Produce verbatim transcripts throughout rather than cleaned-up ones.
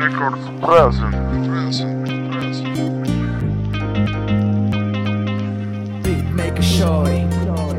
Records present. Beat make a shorty.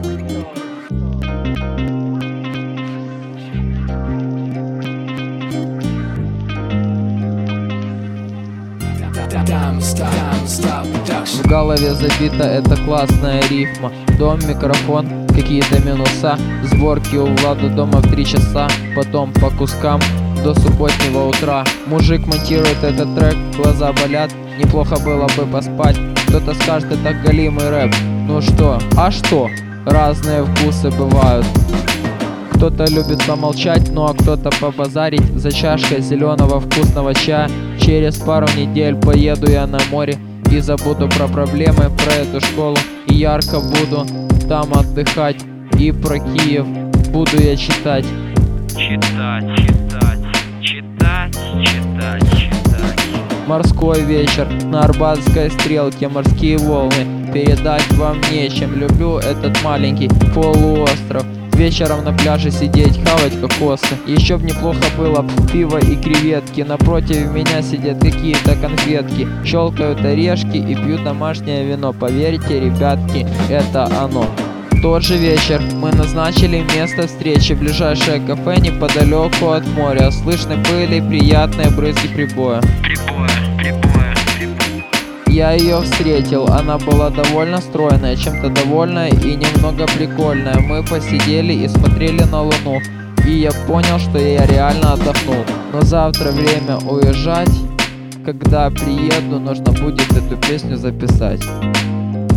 В голове забита эта классная рифма. Дом, микрофон, какие-то минуса. Сборки у Влада дома в три часа. Потом по кускам до субботнего утра. Мужик монтирует этот трек, глаза болят. Неплохо было бы поспать. Кто-то скажет, это голимый рэп. Ну что, а что? Разные вкусы бывают. Кто-то любит помолчать, ну а кто-то побазарить за чашкой зеленого вкусного чая. Через пару недель поеду я на море и забуду про проблемы, про эту школу. И ярко буду там отдыхать. И про Киев буду я читать. Читать, читать, читать, читать, читать. Морской вечер на Арбатской стрелке, морские волны. Передать вам нечем, люблю этот маленький полуостров. Вечером на пляже сидеть, хавать кокосы. Еще б неплохо было б пиво и креветки. Напротив меня сидят какие-то конфетки. Щелкают орешки и пьют домашнее вино. Поверьте, ребятки, это оно. В тот же вечер мы назначили место встречи. Ближайшее кафе неподалеку от моря. Слышны были приятные брызги прибоя. Прибоя, прибоя, прибоя. Я ее встретил, она была довольно стройная, чем-то довольная и немного прикольная. Мы посидели и смотрели на луну, и я понял, что я реально отдохнул. Но завтра время уезжать. Когда приеду, нужно будет эту песню записать.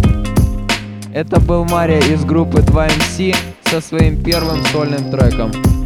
Это был Мария из группы два эм си со своим первым сольным треком.